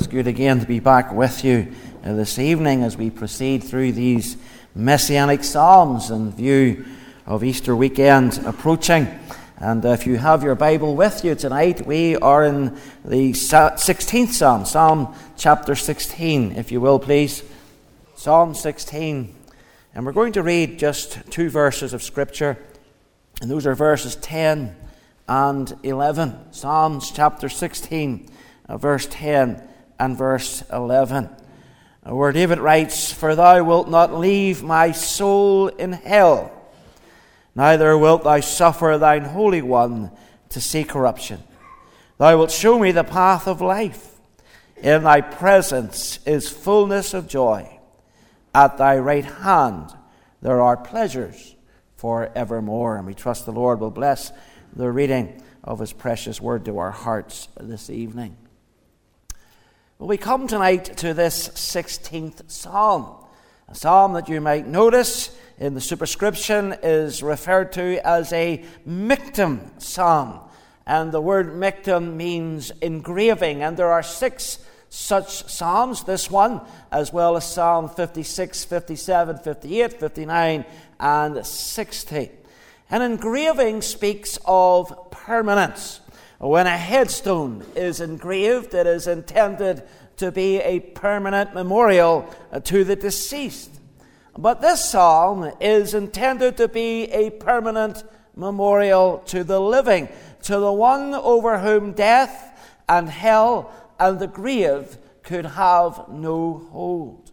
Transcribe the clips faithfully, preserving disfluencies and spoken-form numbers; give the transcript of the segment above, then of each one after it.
good again to be back with you uh, this evening as we proceed through these Messianic Psalms in view of Easter weekend approaching. And uh, if you have your Bible with you tonight, we are in the sixteenth Psalm, Psalm chapter sixteen, if you will please. Psalm sixteen. And we're going to read just two verses of Scripture, and those are verses ten and eleven. Psalms chapter sixteen, uh, verse ten and verse eleven, where David writes, "For thou wilt not leave my soul in hell, neither wilt thou suffer thine Holy One to see corruption. Thou wilt show me the path of life. In thy presence is fullness of joy. At thy right hand there are pleasures for evermore." And we trust the Lord will bless the reading of his precious word to our hearts this evening. Well, we come tonight to this sixteenth Psalm, a psalm that you might notice in the superscription is referred to as a Miktam Psalm. And the word Miktam means engraving, and there are six such psalms, this one, as well as Psalm fifty-six, fifty-seven, fifty-eight, fifty-nine, and sixty. An engraving speaks of permanence. When a headstone is engraved, it is intended to be a permanent memorial to the deceased. But this psalm is intended to be a permanent memorial to the living, to the one over whom death and hell and the grave could have no hold.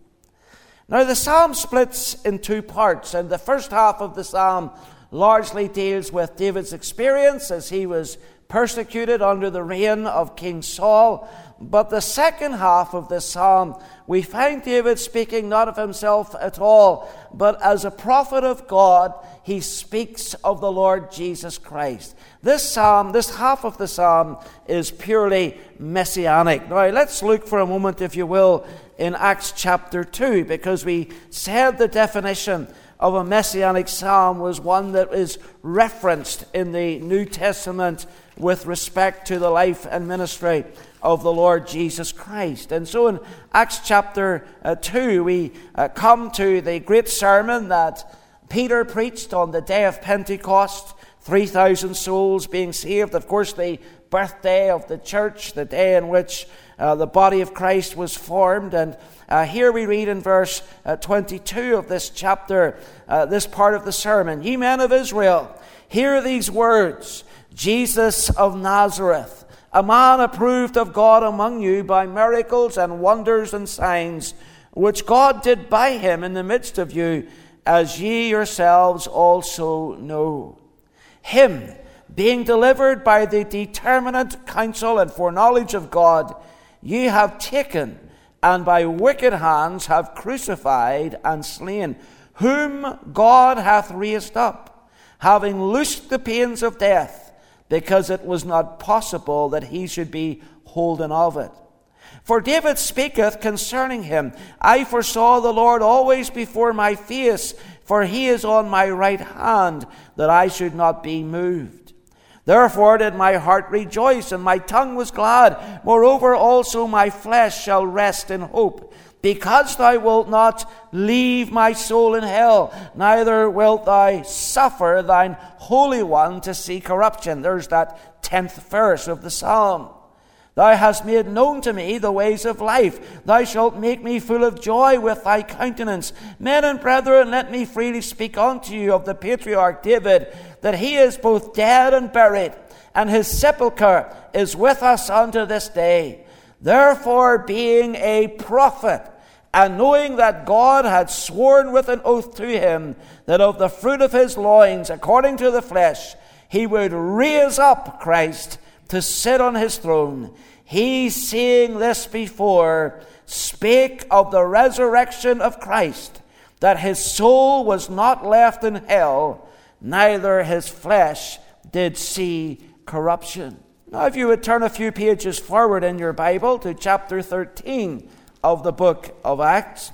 Now the psalm splits in two parts, and the first half of the psalm largely deals with David's experience as he was persecuted under the reign of King Saul. But the second half of this psalm, we find David speaking not of himself at all, but as a prophet of God, he speaks of the Lord Jesus Christ. This psalm, this half of the psalm, is purely messianic. Now, let's look for a moment, if you will, in Acts chapter two, because we said the definition of a messianic psalm was one that is referenced in the New Testament with respect to the life and ministry of the Lord Jesus Christ. And so in Acts chapter uh, two, we uh, come to the great sermon that Peter preached on the day of Pentecost, three thousand souls being saved. Of course, the birthday of the church, the day in which uh, the body of Christ was formed. And uh, here we read in verse uh, twenty-two of this chapter, uh, this part of the sermon, "Ye men of Israel, hear these words. Jesus of Nazareth, a man approved of God among you by miracles and wonders and signs, which God did by him in the midst of you, as ye yourselves also know. Him, being delivered by the determinate counsel and foreknowledge of God, ye have taken, and by wicked hands have crucified and slain, whom God hath raised up, having loosed the pains of death, because it was not possible that he should be holden of it. For David speaketh concerning him, I foresaw the Lord always before my face, for he is on my right hand, that I should not be moved. Therefore did my heart rejoice, and my tongue was glad. Moreover also my flesh shall rest in hope, because thou wilt not leave my soul in hell, neither wilt thou suffer thine Holy One to see corruption." There's that tenth verse of the psalm. "Thou hast made known to me the ways of life. Thou shalt make me full of joy with thy countenance. Men and brethren, let me freely speak unto you of the patriarch David, that he is both dead and buried, and his sepulchre is with us unto this day. Therefore, being a prophet, and knowing that God had sworn with an oath to him, that of the fruit of his loins, according to the flesh, he would raise up Christ to sit on his throne, he, seeing this before, spake of the resurrection of Christ, that his soul was not left in hell, neither his flesh did see corruption." Now, if you would turn a few pages forward in your Bible to chapter thirteen of the book of Acts,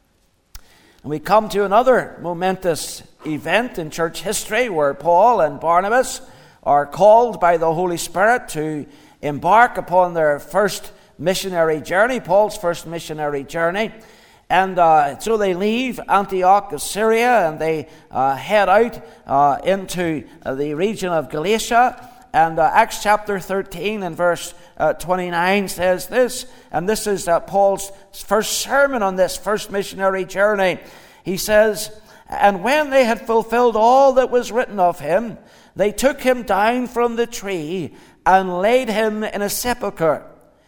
and we come to another momentous event in church history where Paul and Barnabas are called by the Holy Spirit to embark upon their first missionary journey, Paul's first missionary journey. And uh, so they leave Antioch of Syria, and they uh, head out uh, into uh, the region of Galatia. And uh, Acts chapter thirteen and verse uh, twenty-nine says this, and this is uh, Paul's first sermon on this first missionary journey. He says, "And when they had fulfilled all that was written of him, they took him down from the tree and laid him in a sepulchre.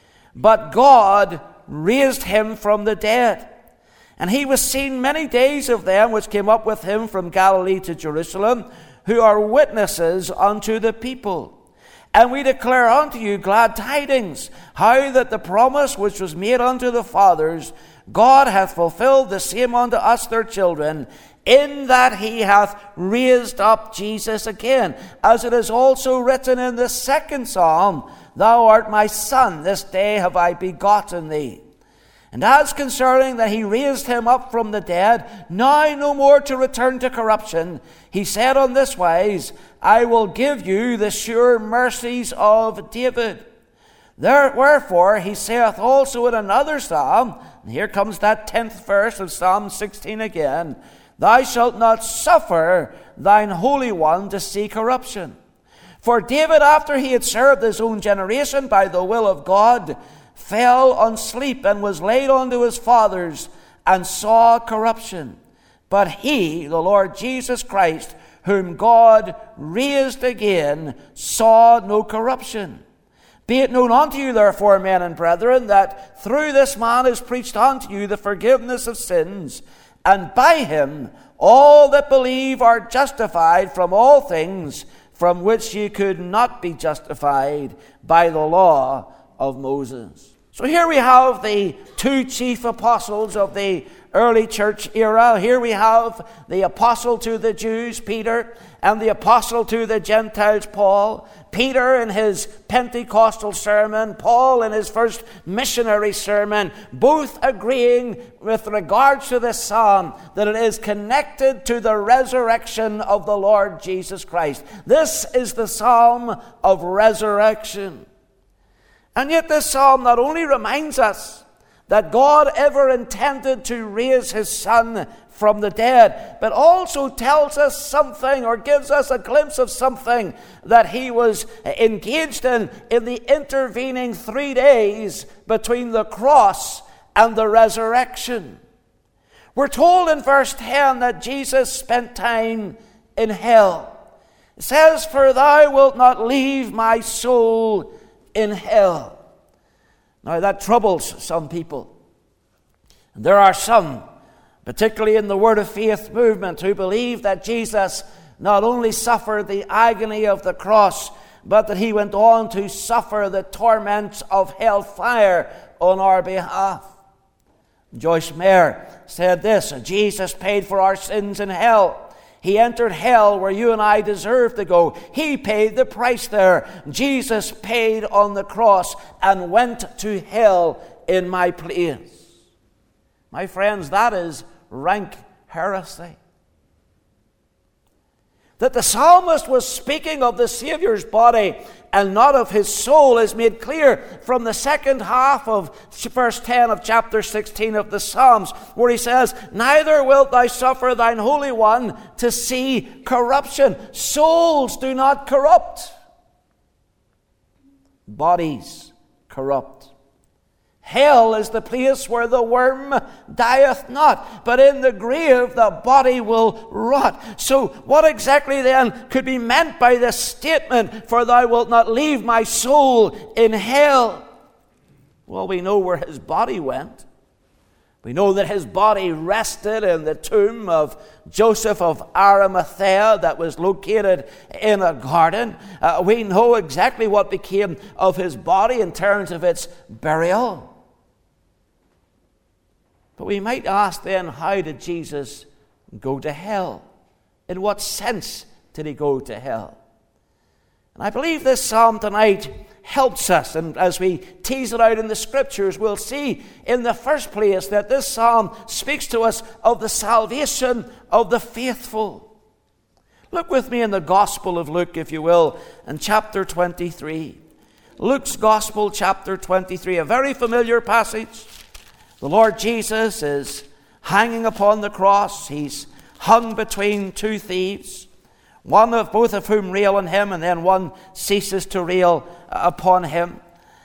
But God raised him from the dead. And he was seen many days of them which came up with him from Galilee to Jerusalem, who are witnesses unto the people. And we declare unto you glad tidings, how that the promise which was made unto the fathers, God hath fulfilled the same unto us their children, in that he hath raised up Jesus again. As it is also written in the second psalm, Thou art my son, this day have I begotten thee. And as concerning that he raised him up from the dead, now no more to return to corruption, he said on this wise, I will give you the sure mercies of David. There, wherefore he saith also in another psalm, and here comes that tenth verse of Psalm sixteen again, Thou shalt not suffer thine Holy One to see corruption. For David, after he had served his own generation by the will of God, fell on sleep and was laid unto his fathers and saw corruption. But he, the Lord Jesus Christ, whom God raised again, saw no corruption. Be it known unto you, therefore, men and brethren, that through this man is preached unto you the forgiveness of sins, and by him all that believe are justified from all things from which ye could not be justified by the law of Moses. So here we have the two chief apostles of the early church era. Here we have the apostle to the Jews, Peter, and the apostle to the Gentiles, Paul. Peter in his Pentecostal sermon, Paul in his first missionary sermon, both agreeing with regards to this psalm that it is connected to the resurrection of the Lord Jesus Christ. This is the psalm of resurrection. And yet this psalm not only reminds us that God ever intended to raise his Son from the dead, but also tells us something, or gives us a glimpse of something that he was engaged in in the intervening three days between the cross and the resurrection. We're told in verse ten that Jesus spent time in hell. It says, For thou wilt not leave my soul in hell. Now that troubles some people. And there are some, particularly in the Word of Faith movement, who believe that Jesus not only suffered the agony of the cross, but that he went on to suffer the torments of hellfire on our behalf. Joyce Meyer said this, Jesus paid for our sins in hell. He entered hell where you and I deserve to go. He paid the price there. Jesus paid on the cross and went to hell in my place. My friends, that is rank heresy. That the psalmist was speaking of the Savior's body and not of his soul is made clear from the second half of verse ten of chapter sixteen of the Psalms, where he says, Neither wilt thou suffer thine Holy One to see corruption. Souls do not corrupt. Bodies corrupt. Hell is the place where the worm dieth not, but in the grave the body will rot. So what exactly then could be meant by this statement, for thou wilt not leave my soul in hell? Well, we know where his body went. We know that his body rested in the tomb of Joseph of Arimathea that was located in a garden. Uh, we know exactly what became of his body in terms of its burial. But we might ask then, how did Jesus go to hell? In what sense did he go to hell? And I believe this psalm tonight helps us. And as we tease it out in the scriptures, we'll see in the first place that this psalm speaks to us of the salvation of the faithful. Look with me in the Gospel of Luke, if you will, in chapter twenty-three. Luke's Gospel, chapter twenty-three, a very familiar passage. The Lord Jesus is hanging upon the cross. He's hung between two thieves, one of both of whom rail on him, and then one ceases to rail upon him.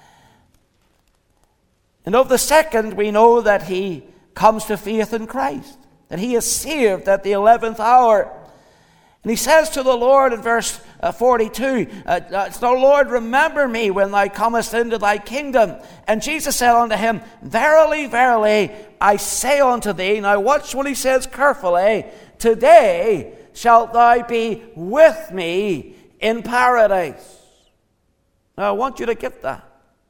And of the second, we know that he comes to faith in Christ, that he is saved at the eleventh hour. And he says to the Lord in verse forty-two, uh, "So Lord, remember me when thou comest into thy kingdom." And Jesus said unto him, "Verily, verily, I say unto thee," now watch what he says carefully, "today shalt thou be with me in paradise." Now I want you to get that.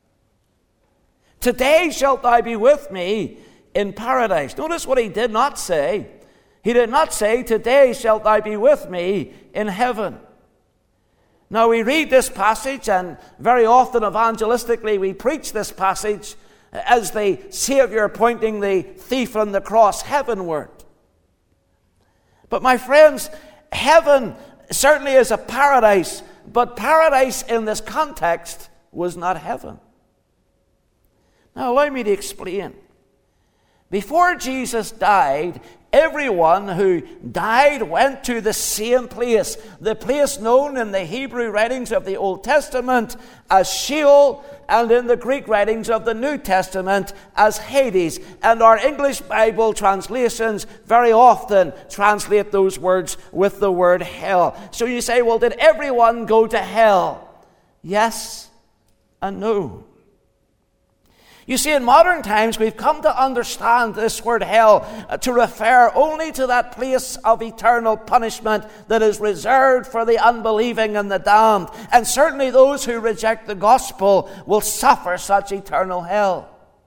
Today shalt thou be with me in paradise. Notice what he did not say. He did not say, "Today shalt thou be with me in heaven." Now we read this passage, and very often evangelistically we preach this passage as the Savior pointing the thief on the cross heavenward. But my friends, heaven certainly is a paradise, but paradise in this context was not heaven. Now allow me to explain. Before Jesus died, everyone who died went to the same place, the place known in the Hebrew writings of the Old Testament as Sheol, and in the Greek writings of the New Testament as Hades. And our English Bible translations very often translate those words with the word hell. So you say, well, did everyone go to hell? Yes and no. You see, in modern times, we've come to understand this word hell to refer only to that place of eternal punishment that is reserved for the unbelieving and the damned. And certainly those who reject the gospel will suffer such eternal hell.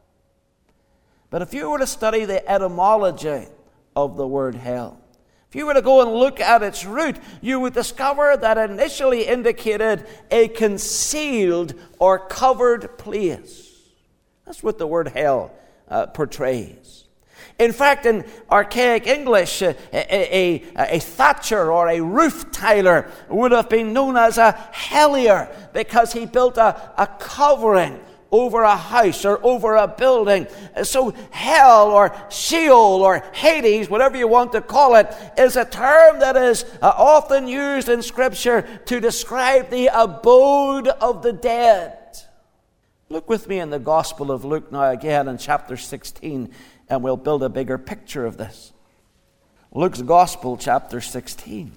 But if you were to study the etymology of the word hell, if you were to go and look at its root, you would discover that it initially indicated a concealed or covered place. That's what the word hell uh, portrays. In fact, in archaic English, a, a, a, a thatcher or a roof tiler would have been known as a hellier because he built a, a covering over a house or over a building. So hell or Sheol or Hades, whatever you want to call it, is a term that is uh, often used in Scripture to describe the abode of the dead. Look with me in the Gospel of Luke now again in chapter sixteen, and we'll build a bigger picture of this. Luke's Gospel, chapter sixteen.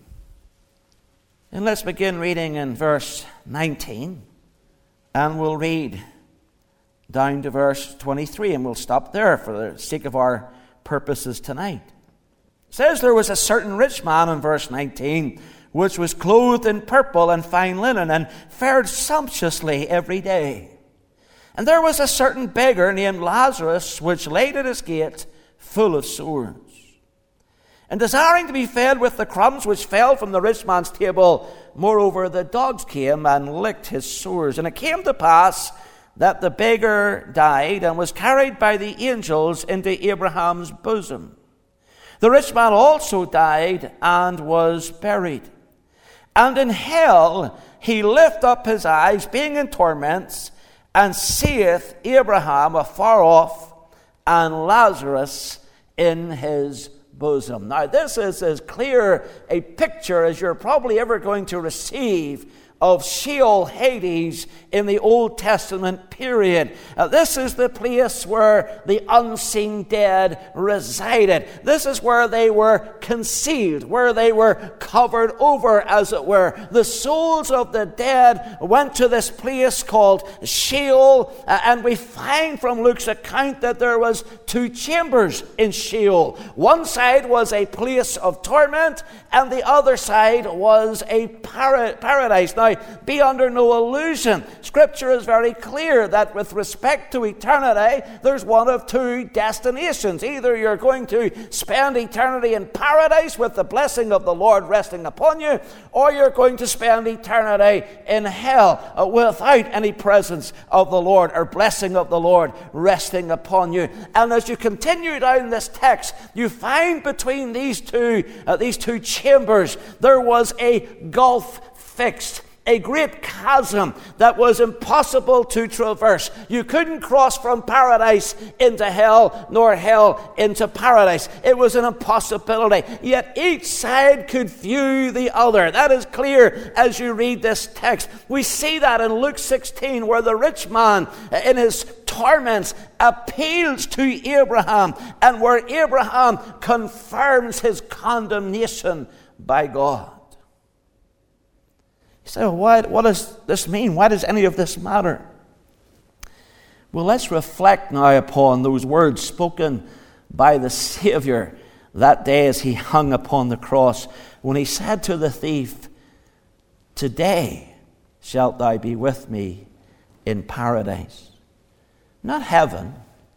And let's begin reading in verse nineteen, and we'll read down to verse twenty-three, and we'll stop there for the sake of our purposes tonight. It says, "There was a certain rich man," in verse nineteen, "which was clothed in purple and fine linen, and fared sumptuously every day. And there was a certain beggar named Lazarus, which laid at his gate, full of sores. And desiring to be fed with the crumbs which fell from the rich man's table, moreover the dogs came and licked his sores. And it came to pass that the beggar died and was carried by the angels into Abraham's bosom. The rich man also died and was buried. And in hell he lift up his eyes, being in torments, and seeth Abraham afar off, and Lazarus in his bosom." Now this is as clear a picture as you're probably ever going to receive of Sheol, Hades, in the Old Testament period. Uh, this is the place where the unseen dead resided. This is where they were concealed, where they were covered over, as it were. The souls of the dead went to this place called Sheol, uh, and we find from Luke's account that there was two chambers in Sheol. One side was a place of torment, and the other side was a para- paradise. Now, be under no illusion. Scripture is very clear that with respect to eternity, there's one of two destinations. Either you're going to spend eternity in paradise with the blessing of the Lord resting upon you, or you're going to spend eternity in hell uh, without any presence of the Lord or blessing of the Lord resting upon you. And as you continue down this text, you find between these two, uh, these two chambers, there was a gulf fixed. a great chasm that was impossible to traverse. You couldn't cross from paradise into hell, nor hell into paradise. It was an impossibility. Yet each side could view the other. That is clear as you read this text. We see that in Luke sixteen, where the rich man in his torments appeals to Abraham, and where Abraham confirms his condemnation by God. You say, well, why, what does this mean? Why does any of this matter? Well, let's reflect now upon those words spoken by the Savior that day as he hung upon the cross, when he said to the thief, "Today shalt thou be with me in paradise." Not heaven,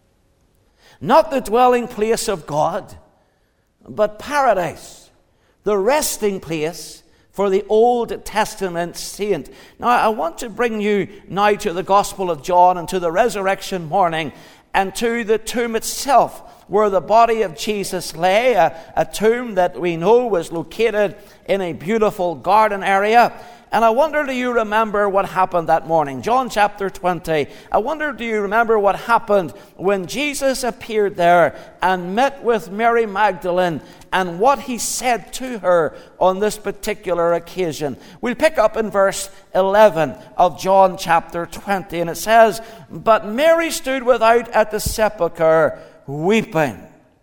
not the dwelling place of God, but paradise, the resting place for the Old Testament saint. Now, I want to bring you now to the Gospel of John and to the resurrection morning and to the tomb itself, where the body of Jesus lay, a, a tomb that we know was located in a beautiful garden area. And I wonder, do you remember what happened that morning? John chapter twenty. I wonder, do you remember what happened when Jesus appeared there and met with Mary Magdalene, and what he said to her on this particular occasion? We'll pick up in verse eleven of John chapter twenty, and it says, "But Mary stood without at the sepulchre, weeping.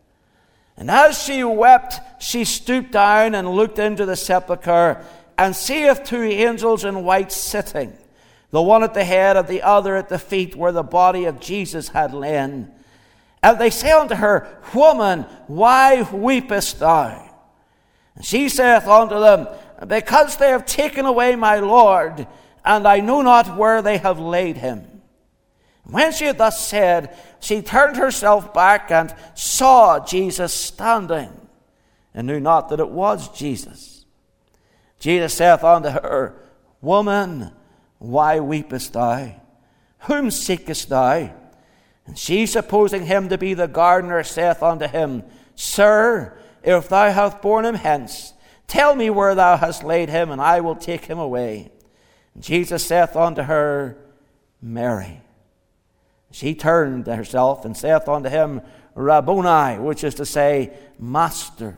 And as she wept, she stooped down and looked into the sepulchre, and seeth two angels in white sitting, the one at the head and the other at the feet, where the body of Jesus had lain. And they say unto her, Woman, why weepest thou? And she saith unto them, Because they have taken away my Lord, and I know not where they have laid him. And when she had thus said, she turned herself back and saw Jesus standing, and knew not that it was Jesus. Jesus saith unto her, Woman, why weepest thou? Whom seekest thou? And she, supposing him to be the gardener, saith unto him, Sir, if thou hast borne him hence, tell me where thou hast laid him, and I will take him away. And Jesus saith unto her, Mary. She turned herself and saith unto him, Rabboni, which is to say, Master.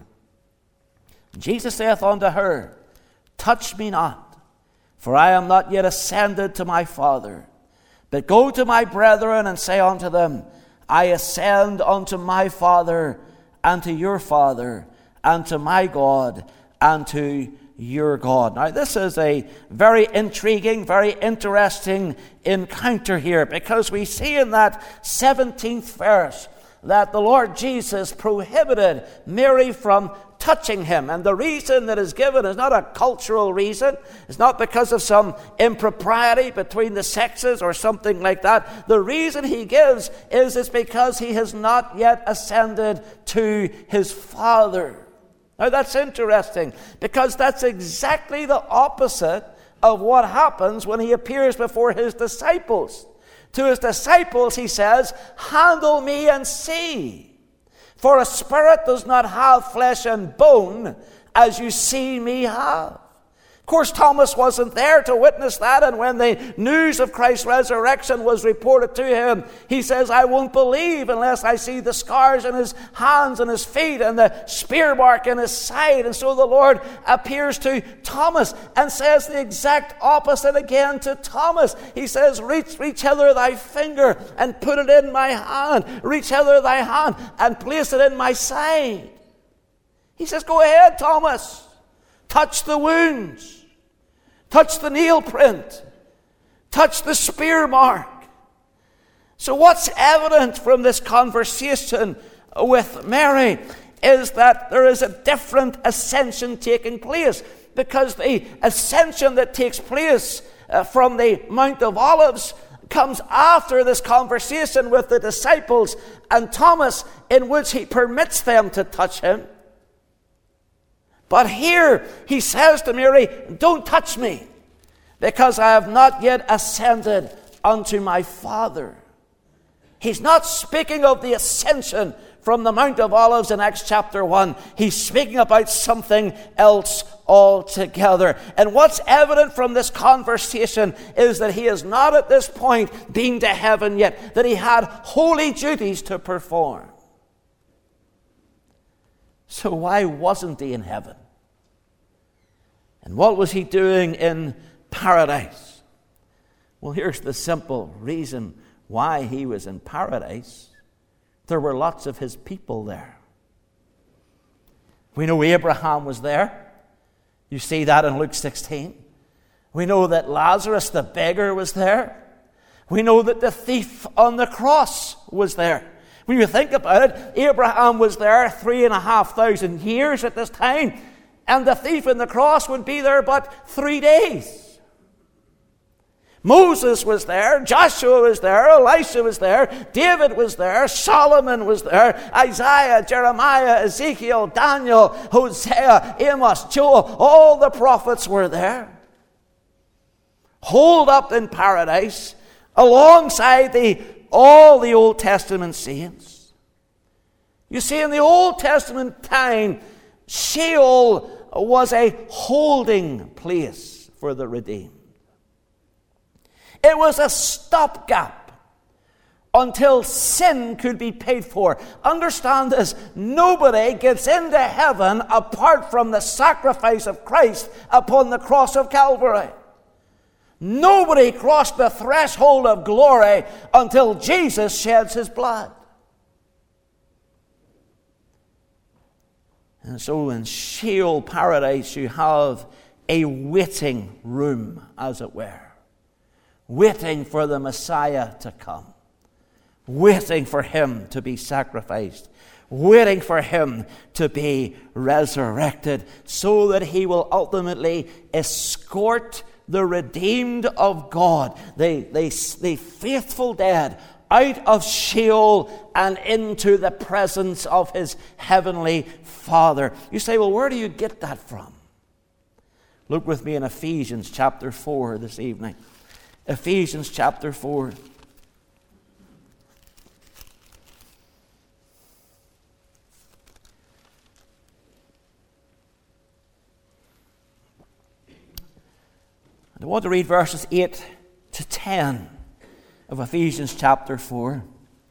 And Jesus saith unto her, Touch me not, for I am not yet ascended to my Father. But go to my brethren and say unto them, I ascend unto my Father and to your Father, and to my God and to your God. Now, this is a very intriguing, very interesting encounter here, because we see in that seventeenth verse that the Lord Jesus prohibited Mary from touching him. And the reason that is given is not a cultural reason. It's not because of some impropriety between the sexes or something like that. The reason he gives is it's because he has not yet ascended to his Father. Now, that's interesting, because that's exactly the opposite of what happens when he appears before his disciples. To his disciples, he says, Handle me and see. For a spirit does not have flesh and bone, as you see me have. Of course, Thomas wasn't there to witness that, and when the news of Christ's resurrection was reported to him, he says, I won't believe unless I see the scars in his hands and his feet and the spear mark in his side. And so the Lord appears to Thomas and says the exact opposite again to Thomas. He says, Reach, reach hither thy finger and put it in my hand. Reach hither thy hand and place it in my side. He says, Go ahead, Thomas. Touch the wounds. Touch the nail print. Touch the spear mark. So what's evident from this conversation with Mary is that there is a different ascension taking place, because the ascension that takes place uh, from the Mount of Olives comes after this conversation with the disciples and Thomas, in which he permits them to touch him. But here he says to Mary, Don't touch me, because I have not yet ascended unto my Father. He's not speaking of the ascension from the Mount of Olives in Acts chapter one. He's speaking about something else altogether. And what's evident from this conversation is that he is not at this point been to heaven yet, that he had holy duties to perform. So why wasn't he in heaven? And what was he doing in paradise? Well, here's the simple reason why he was in paradise. There were lots of his people there. We know Abraham was there. You see that in Luke sixteen. We know that Lazarus the beggar was there. We know that the thief on the cross was there. When you think about it, Abraham was there three and a half thousand years at this time, and the thief on the cross would be there but three days. Moses was there, Joshua was there, Elisha was there, David was there, Solomon was there, Isaiah, Jeremiah, Ezekiel, Daniel, Hosea, Amos, Joel, all the prophets were there. Holed up in paradise alongside the, all the Old Testament saints. You see, in the Old Testament time, Sheol was a holding place for the redeemed. It was a stopgap until sin could be paid for. Understand this, nobody gets into heaven apart from the sacrifice of Christ upon the cross of Calvary. Nobody crossed the threshold of glory until Jesus sheds his blood. And so in Sheol paradise you have a waiting room, as it were. Waiting for the Messiah to come. Waiting for him to be sacrificed. Waiting for him to be resurrected, so that he will ultimately escort the redeemed of God, the, the, the faithful dead, out of Sheol and into the presence of his heavenly Father. You say, well, where do you get that from? Look with me in Ephesians chapter four this evening. Ephesians chapter four. I want to read verses eight to ten of Ephesians chapter four.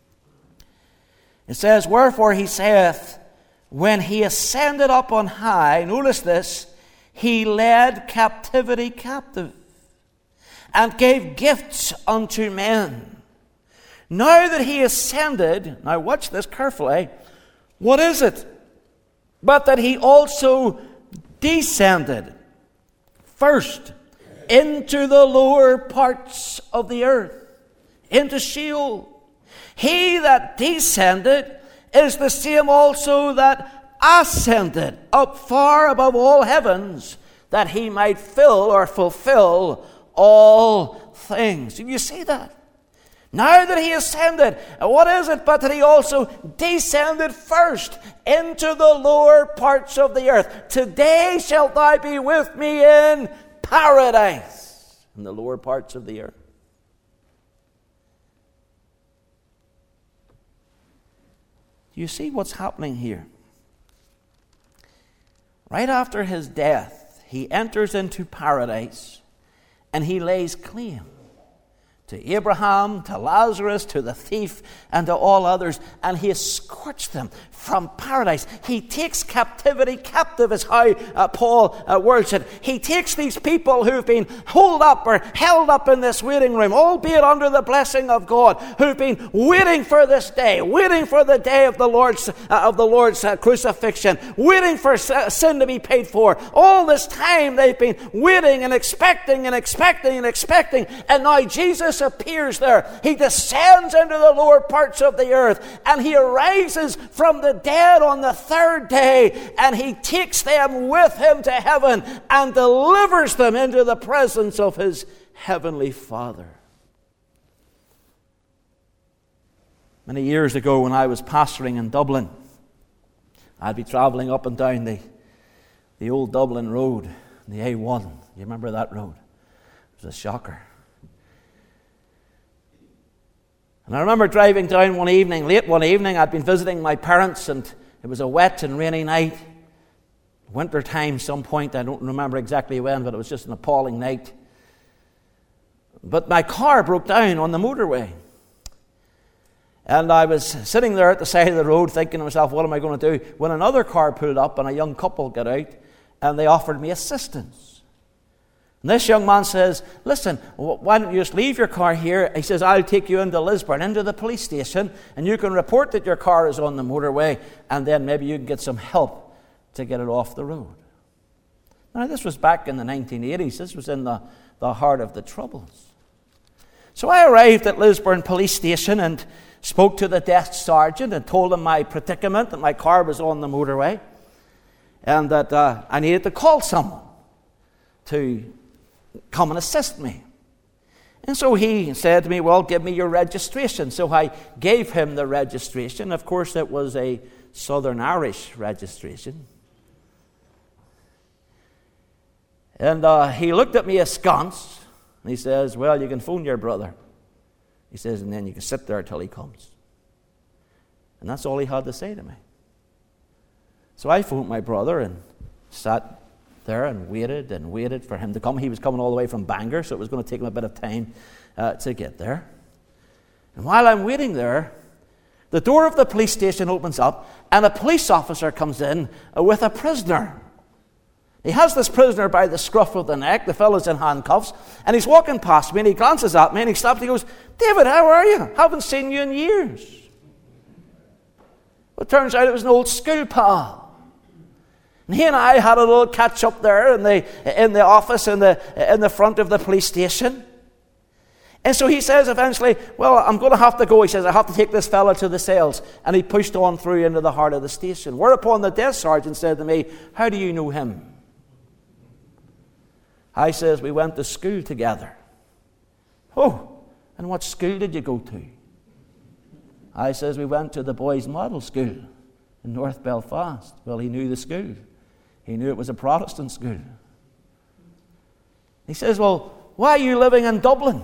It says, wherefore he saith, when he ascended up on high, notice this, he led captivity captive, and gave gifts unto men. Now that he ascended, now watch this carefully, what is it? But that he also descended first into the lower parts of the earth, into Sheol. He that descended is the same also that ascended up far above all heavens, that he might fill or fulfill all things. Do you see that? Now that he ascended, what is it but that he also descended first into the lower parts of the earth? Today shalt thou be with me in paradise, in the lower parts of the earth. Do you see what's happening here? Right after his death, he enters into paradise. And he lays claim to Abraham, to Lazarus, to the thief, and to all others. And he escorts them from paradise. He takes captivity captive, is how uh, Paul uh, words it. He takes these people who've been holed up or held up in this waiting room, albeit under the blessing of God, who've been waiting for this day, waiting for the day of the Lord's uh, of the Lord's uh, crucifixion, waiting for sin to be paid for. All this time they've been waiting and expecting and expecting and expecting, and now Jesus appears there. He descends into the lower parts of the earth, and he arises from the dead on the third day, and he takes them with him to heaven and delivers them into the presence of his heavenly Father. Many years ago, when I was pastoring in Dublin, I'd be travelling up and down the, the old Dublin road, the A one. You remember that road? It was a shocker. And I remember driving down one evening, late one evening. I'd been visiting my parents, and it was a wet and rainy night. winter time, some point, I don't remember exactly when, but it was just an appalling night. But my car broke down on the motorway. And I was sitting there at the side of the road thinking to myself, what am I going to do? When another car pulled up and a young couple got out and they offered me assistance. And this young man says, listen, why don't you just leave your car here? He says, I'll take you into Lisburn, into the police station, and you can report that your car is on the motorway, and then maybe you can get some help to get it off the road. Now, this was back in the nineteen eighties. This was in the, the heart of the Troubles. So I arrived at Lisburn Police Station and spoke to the desk sergeant and told him my predicament, that my car was on the motorway, and that uh, I needed to call someone to come and assist me. And so he said to me, well, give me your registration. So I gave him the registration. Of course, it was a Southern Irish registration. And uh, he looked at me askance, and he says, well, you can phone your brother. He says, and then you can sit there till he comes. And that's all he had to say to me. So I phoned my brother and sat there and waited and waited for him to come. He was coming all the way from Bangor, so it was going to take him a bit of time uh, to get there. And while I'm waiting there, the door of the police station opens up, and a police officer comes in uh, with a prisoner. He has this prisoner by the scruff of the neck. The fellow's in handcuffs, and he's walking past me, and he glances at me, and he stops, and he goes, David, how are you? Haven't seen you in years. Well, it turns out it was an old school pal. And he and I had a little catch up there in the in the office in the in the front of the police station. And so he says eventually, well, I'm going to have to go. He says, I have to take this fella to the cells. And he pushed on through into the heart of the station. Whereupon the desk sergeant said to me, how do you know him? I says, we went to school together. Oh, and what school did you go to? I says, we went to the boys' model school in North Belfast. Well, he knew the school. He knew it was a Protestant school. He says, well, why are you living in Dublin?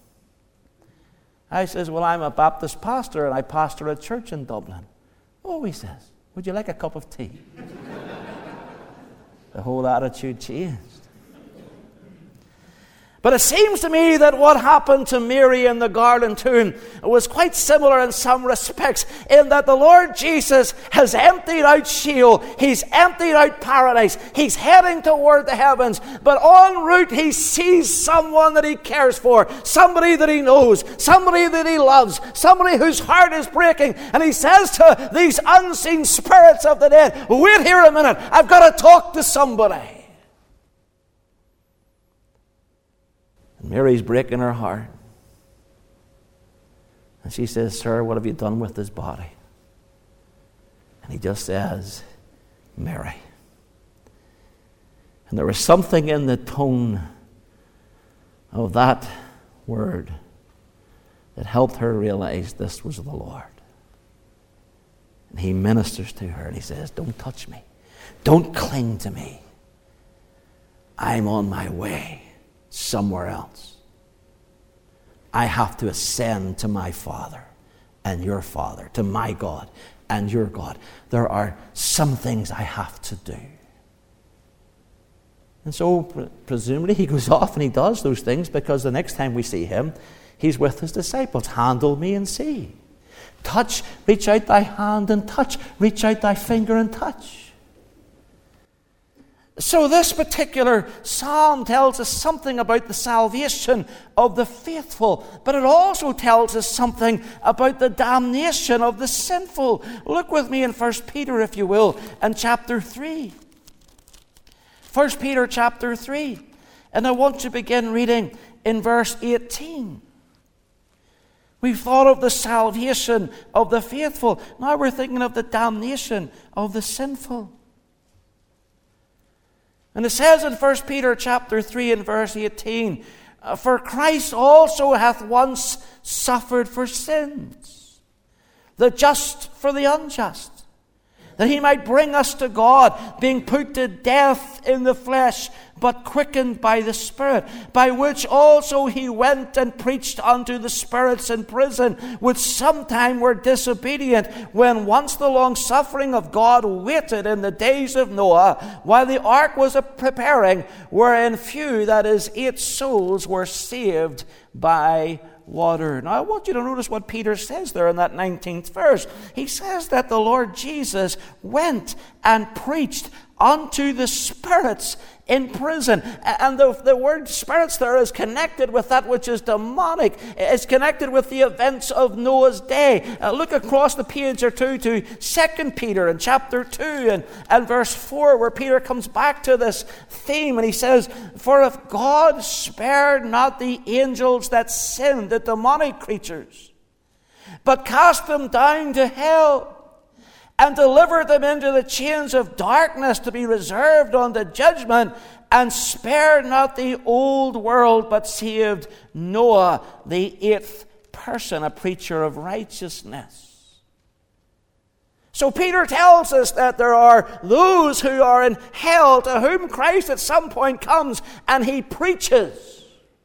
I says, well, I'm a Baptist pastor and I pastor a church in Dublin. Oh, he says, would you like a cup of tea? The whole attitude changed. But it seems to me that what happened to Mary in the garden tomb was quite similar in some respects, in that the Lord Jesus has emptied out Sheol, he's emptied out paradise, he's heading toward the heavens, but en route he sees someone that he cares for, somebody that he knows, somebody that he loves, somebody whose heart is breaking, and he says to these unseen spirits of the dead, wait here a minute, I've got to talk to somebody. And Mary's breaking her heart. And she says, sir, what have you done with his body? And he just says, Mary. And there was something in the tone of that word that helped her realize this was the Lord. And he ministers to her and he says, don't touch me. Don't cling to me. I'm on my way somewhere else. I have to ascend to my Father and your Father, to my God and your God. There are some things I have to do. And so pre- presumably he goes off and he does those things, because the next time we see him, he's with his disciples. Handle me and see. Touch, reach out thy hand and touch. Reach out thy finger and touch. So this particular psalm tells us something about the salvation of the faithful, but it also tells us something about the damnation of the sinful. Look with me in First Peter, if you will, and chapter three. First Peter chapter three. And I want to begin reading in verse eighteen. We've thought of the salvation of the faithful. Now we're thinking of the damnation of the sinful. And it says in First Peter chapter three and verse eighteen, for Christ also hath once suffered for sins, the just for the unjust, that he might bring us to God, being put to death in the flesh, but quickened by the Spirit, by which also he went and preached unto the spirits in prison, which sometime were disobedient, when once the long suffering of God waited in the days of Noah, while the ark was a preparing, wherein few, that is, eight souls, were saved by water. Now I want you to notice what Peter says there in that nineteenth verse. He says that the Lord Jesus went and preached unto the spirits in prison. And the, the word spirits there is connected with that which is demonic. It's connected with the events of Noah's day. Uh, look across the page or two to Second Peter in chapter two and, and verse four, where Peter comes back to this theme, and he says, "For if God spared not the angels that sinned," the demonic creatures, "but cast them down to hell, and delivered them into the chains of darkness to be reserved unto judgment, and spared not the old world, but saved Noah, the eighth person, a preacher of righteousness." So Peter tells us that there are those who are in hell, to whom Christ at some point comes and he preaches.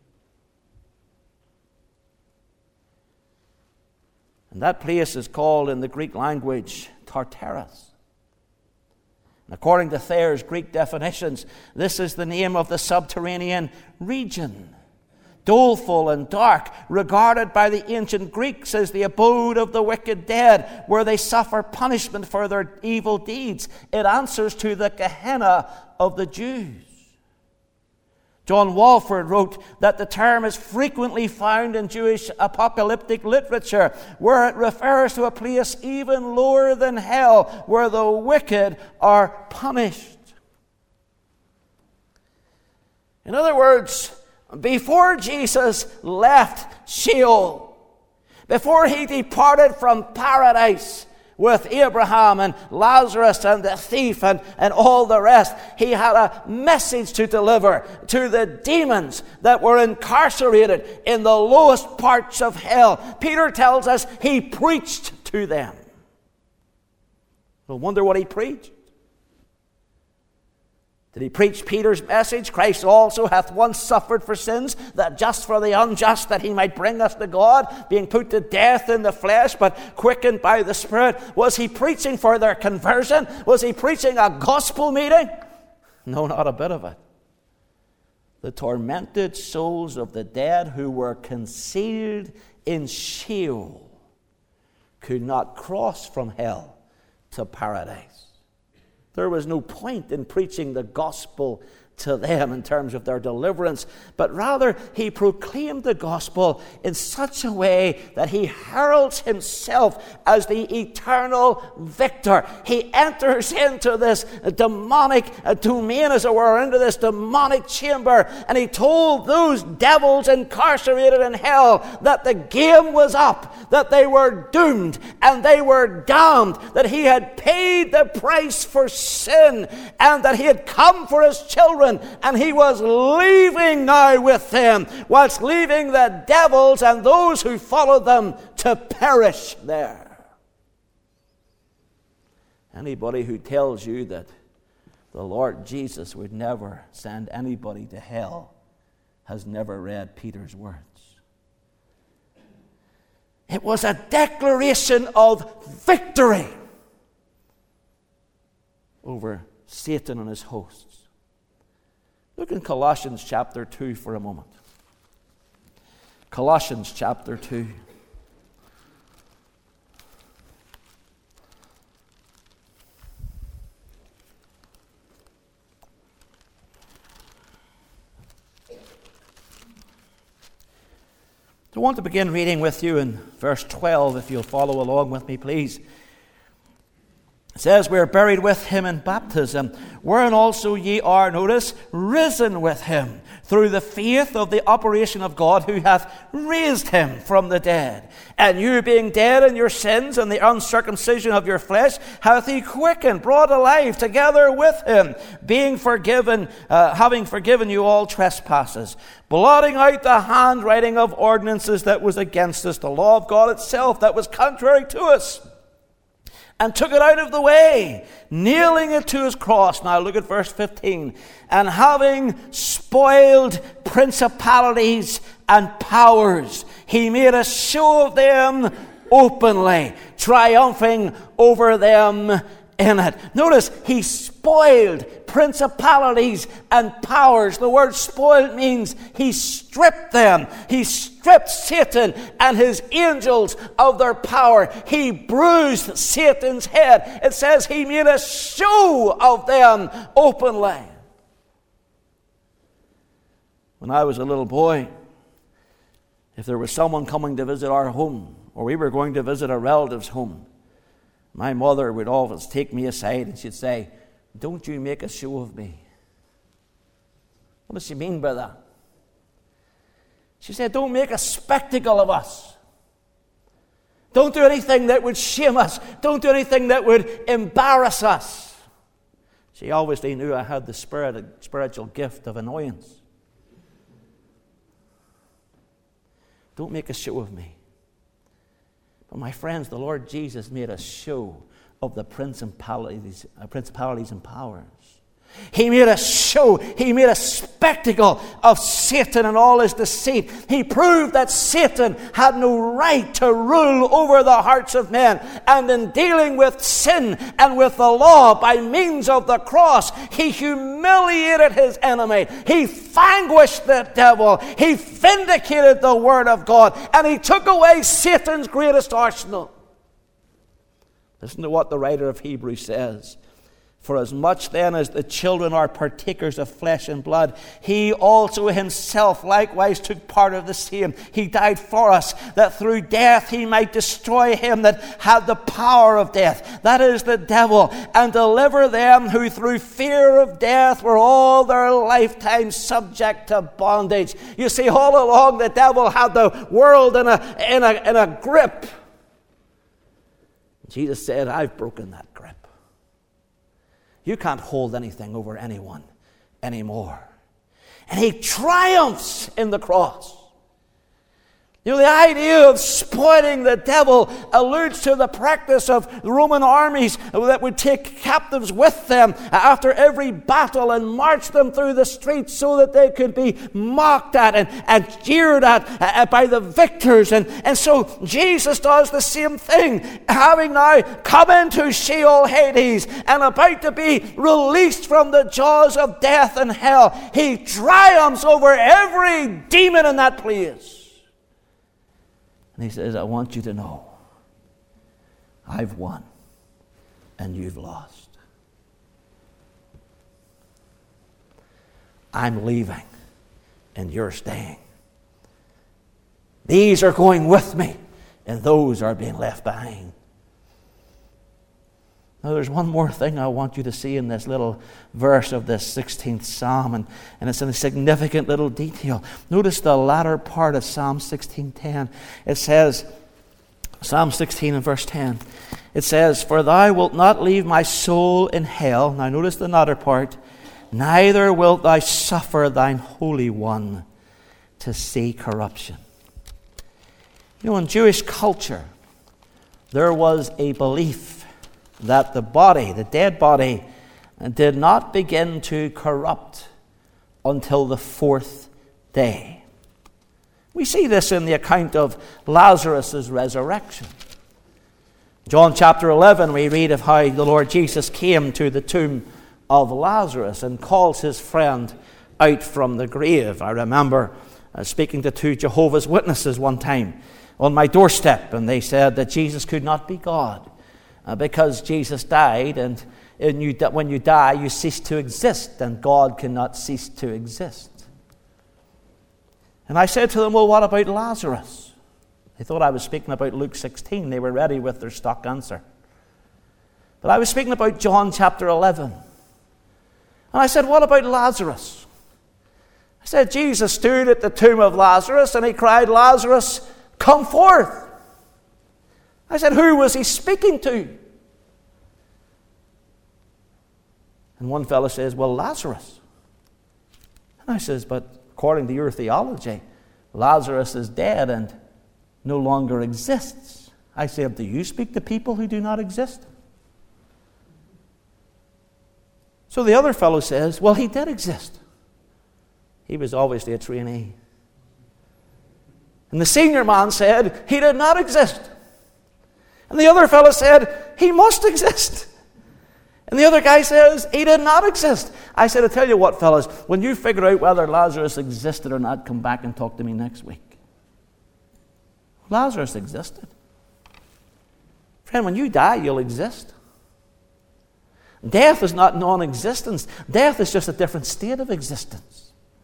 And that place is called in the Greek language Tartarus. And according to Thayer's Greek definitions, this is the name of the subterranean region, doleful and dark, regarded by the ancient Greeks as the abode of the wicked dead, where they suffer punishment for their evil deeds. It answers to the Gehenna of the Jews. John Walford wrote that the term is frequently found in Jewish apocalyptic literature, where it refers to a place even lower than hell, where the wicked are punished. In other words, before Jesus left Sheol, before he departed from paradise with Abraham and Lazarus and the thief and, and all the rest, he had a message to deliver to the demons that were incarcerated in the lowest parts of hell. Peter tells us he preached to them. I wonder what he preached. Did he preach Peter's message? Christ also hath once suffered for sins, that just for the unjust, that he might bring us to God, being put to death in the flesh, but quickened by the Spirit. Was he preaching for their conversion? Was he preaching a gospel meeting? No, not a bit of it. The tormented souls of the dead who were concealed in Sheol could not cross from hell to paradise. There was no point in preaching the gospel to them in terms of their deliverance, but rather he proclaimed the gospel in such a way that he heralds himself as the eternal victor. He enters into this demonic domain, as it were, into this demonic chamber, and he told those devils incarcerated in hell that the game was up, that they were doomed and they were damned, that he had paid the price for sin, and that he had come for his children, and he was leaving now with them, whilst leaving the devils and those who followed them to perish there. Anybody who tells you that the Lord Jesus would never send anybody to hell has never read Peter's words. It was a declaration of victory over Satan and his hosts. Look in Colossians chapter two for a moment. Colossians chapter two. I want to begin reading with you in verse twelve, if you'll follow along with me, please. It says, "We are buried with him in baptism, wherein also ye are," notice, "risen with him, through the faith of the operation of God, who hath raised him from the dead. And you, being dead in your sins and the uncircumcision of your flesh, hath he quickened, brought alive together with him, being forgiven, uh, having forgiven you all trespasses, blotting out the handwriting of ordinances that was against us, the law of God itself that was contrary to us, and took it out of the way, nailing it to his cross. Now look at verse fifteen. And having spoiled principalities and powers, he made a show of them openly, triumphing over them in it. Notice, he spoiled principalities and powers. The word spoiled means he stripped them. He stripped Satan and his angels of their power. He bruised Satan's head. It says he made a show of them openly. When I was a little boy, if there was someone coming to visit our home, or we were going to visit a relative's home, my mother would always take me aside and she'd say, "Don't you make a show of me." What does she mean by that? She said, "Don't make a spectacle of us. Don't do anything that would shame us. Don't do anything that would embarrass us." She obviously knew I had the spirit, spiritual gift of annoyance. Don't make a show of me. But my friends, the Lord Jesus made a show of the principalities, uh, principalities and powers. He made a show, he made a spectacle of Satan and all his deceit. He proved that Satan had no right to rule over the hearts of men. And in dealing with sin and with the law by means of the cross, he humiliated his enemy. He vanquished the devil. He vindicated the word of God. And he took away Satan's greatest arsenal. Listen to what the writer of Hebrews says. For as much then as the children are partakers of flesh and blood, he also himself likewise took part of the same. He died for us, that through death he might destroy him that had the power of death, that is the devil, and deliver them who through fear of death were all their lifetime subject to bondage. You see, all along the devil had the world in a, in a, in a grip. Jesus said, "I've broken that grip. You can't hold anything over anyone anymore." And he triumphs in the cross. You know, the idea of spoiling the devil alludes to the practice of the Roman armies that would take captives with them after every battle and march them through the streets so that they could be mocked at and, and jeered at by the victors. And, and so Jesus does the same thing, having now come into Sheol, Hades, and about to be released from the jaws of death and hell. He triumphs over every demon in that place. And he says, "I want you to know, I've won and you've lost. I'm leaving and you're staying. These are going with me and those are being left behind." Now there's one more thing I want you to see in this little verse of this sixteenth Psalm, and, and it's in a significant little detail. Notice the latter part of Psalm sixteen ten. It says, Psalm sixteen and verse ten, it says, "For thou wilt not leave my soul in hell." Now notice the latter part. "Neither wilt thou suffer thine Holy One to see corruption." You know, in Jewish culture, there was a belief that the body, the dead body, did not begin to corrupt until the fourth day. We see this in the account of Lazarus' resurrection. John chapter eleven, we read of how the Lord Jesus came to the tomb of Lazarus and calls his friend out from the grave. I remember uh, speaking to two Jehovah's Witnesses one time on my doorstep, and they said that Jesus could not be God. Uh, because Jesus died, and, and you, when you die, you cease to exist, and God cannot cease to exist. And I said to them, "Well, what about Lazarus?" They thought I was speaking about Luke sixteen. They were ready with their stock answer. But I was speaking about John chapter eleven. And I said, "What about Lazarus?" I said, "Jesus stood at the tomb of Lazarus, and he cried, 'Lazarus, come forth.'" I said, "Who was he speaking to?" And one fellow says, "Well, Lazarus." And I says, "But according to your theology, Lazarus is dead and no longer exists." I said, "Do you speak to people who do not exist?" So the other fellow says, well, he did exist. He was obviously a trainee. And the senior man said, he did not exist. And the other fellow said, he must exist. And the other guy says, he did not exist. I said, I tell you what, fellas, when you figure out whether Lazarus existed or not, come back and talk to me next week. Lazarus existed. Friend, when you die, you'll exist. Death is not non-existence. Death is just a different state of existence.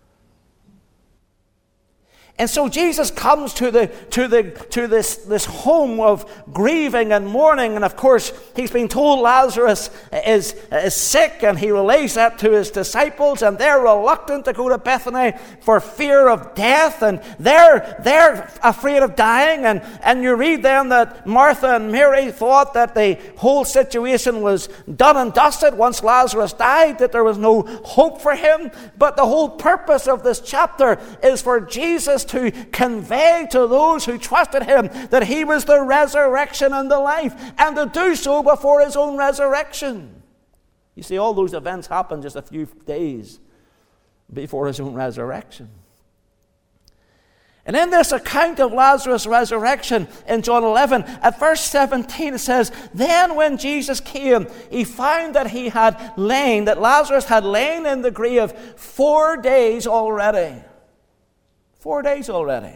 And so Jesus comes to the to the to this, this home of grieving and mourning, and of course he's been told Lazarus is, is sick, and he relays that to his disciples, and they're reluctant to go to Bethany for fear of death, and they're they're afraid of dying, and, and you read then that Martha and Mary thought that the whole situation was done and dusted once Lazarus died, that there was no hope for him. But the whole purpose of this chapter is for Jesus to convey to those who trusted him that he was the resurrection and the life, and to do so before his own resurrection. You see, all those events happened just a few days before his own resurrection. And in this account of Lazarus' resurrection in John eleven, at verse seventeen, it says, then when Jesus came, he found that he had lain, that Lazarus had lain in the grave four days already. Four days already.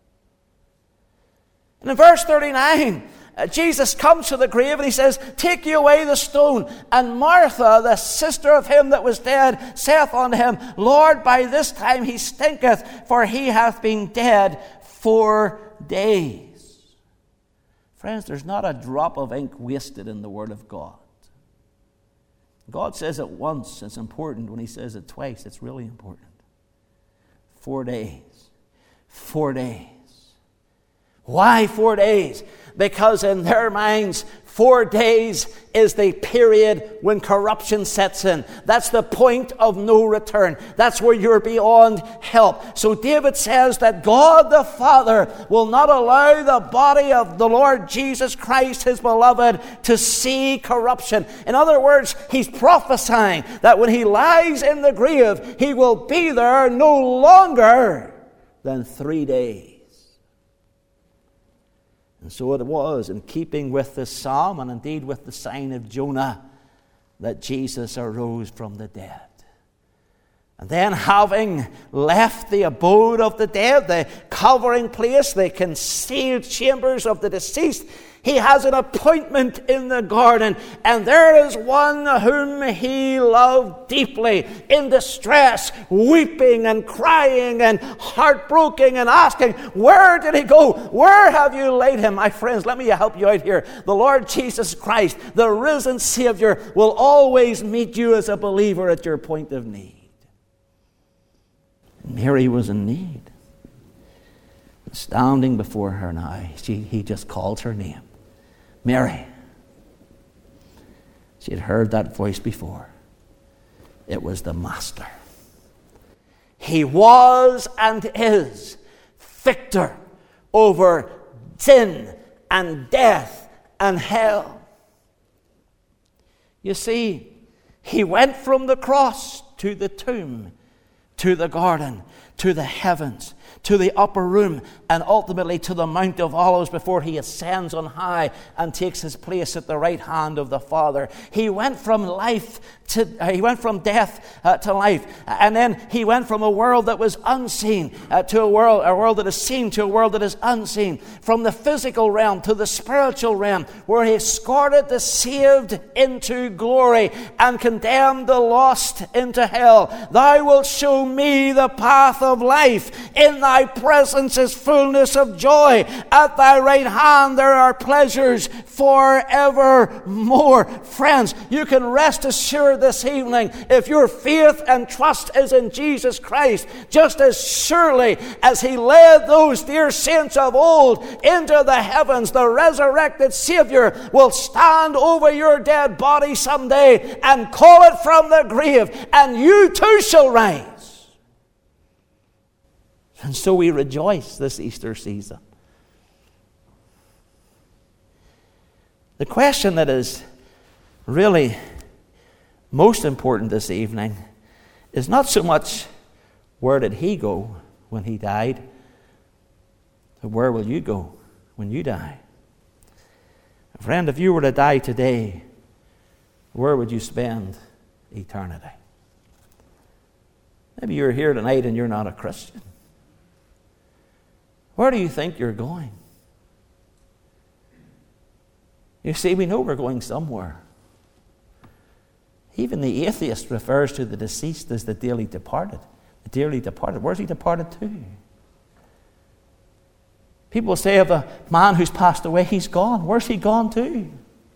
And in verse thirty-nine, uh, Jesus comes to the grave and he says, take ye away the stone. And Martha, the sister of him that was dead, saith unto him, Lord, by this time he stinketh, for he hath been dead four days. Friends, there's not a drop of ink wasted in the Word of God. God says it once, it's important. When he says it twice, it's really important. Four days. Four days. Why four days? Because in their minds, four days is the period when corruption sets in. That's the point of no return. That's where you're beyond help. So David says that God the Father will not allow the body of the Lord Jesus Christ, his beloved, to see corruption. In other words, he's prophesying that when he lies in the grave, he will be there no longer than three days. And so it was, in keeping with this psalm, and indeed with the sign of Jonah, that Jesus arose from the dead. And then, having left the abode of the dead, the covering place, the concealed chambers of the deceased, he has an appointment in the garden, and there is one whom he loved deeply, in distress, weeping and crying and heartbroken and asking, where did he go? Where have you laid him? My friends, let me help you out here. The Lord Jesus Christ, the risen Savior, will always meet you as a believer at your point of need. Mary was in need. Standing before her now, she, he just called her name. Mary. She had heard that voice before. It was the Master. He was and is victor over sin and death and hell. You see, he went from the cross to the tomb, to the garden, to the heavens, to the upper room, and ultimately to the Mount of Olives before he ascends on high and takes his place at the right hand of the Father. He went from life to, uh, he went from death uh, to life, and then he went from a world that was unseen uh, to a world, a world that is seen to a world that is unseen, from the physical realm to the spiritual realm, where he escorted the saved into glory and condemned the lost into hell. Thou wilt show me the path of life. In thy presence is fullness of joy. At thy right hand there are pleasures forevermore. Friends, you can rest assured this evening, if your faith and trust is in Jesus Christ, just as surely as he led those dear saints of old into the heavens, the resurrected Savior will stand over your dead body someday and call it from the grave, and you too shall rise. And so we rejoice this Easter season. The question that is really most important this evening is not so much where did he go when he died, but where will you go when you die? Friend, if you were to die today, where would you spend eternity? Maybe you're here tonight and you're not a Christian. Where do you think you're going? You see, we know we're going somewhere. Even the atheist refers to the deceased as the dearly departed. The dearly departed. Where's he departed to? People say of a man who's passed away, he's gone. Where's he gone to?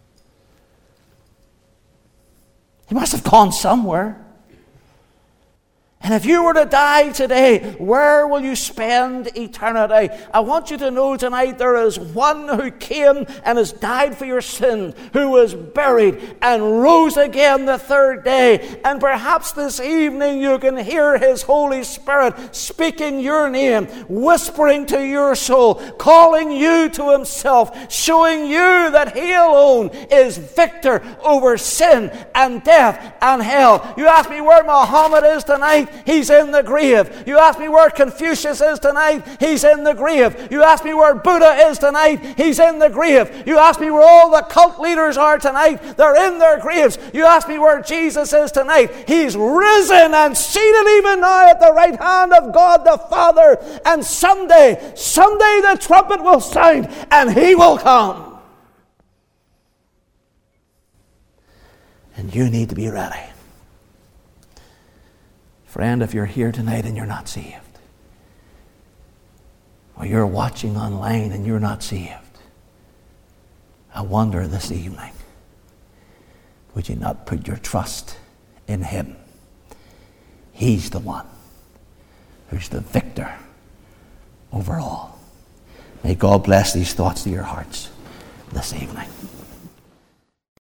He must have gone somewhere. And if you were to die today, where will you spend eternity? I want you to know tonight there is one who came and has died for your sin, who was buried and rose again the third day. And perhaps this evening you can hear His Holy Spirit speaking your name, whispering to your soul, calling you to Himself, showing you that He alone is victor over sin and death and hell. You ask me where Muhammad is tonight? He's in the grave. You ask me where Confucius is tonight? He's in the grave. You ask me where Buddha is tonight? He's in the grave. You ask me where all the cult leaders are tonight? They're in their graves. You ask me where Jesus is tonight? He's risen and seated even now at the right hand of God the Father. And someday, someday the trumpet will sound and He will come. And you need to be ready. Friend, if you're here tonight and you're not saved, or you're watching online and you're not saved, I wonder this evening, would you not put your trust in Him? He's the one who's the victor over all. May God bless these thoughts to your hearts this evening.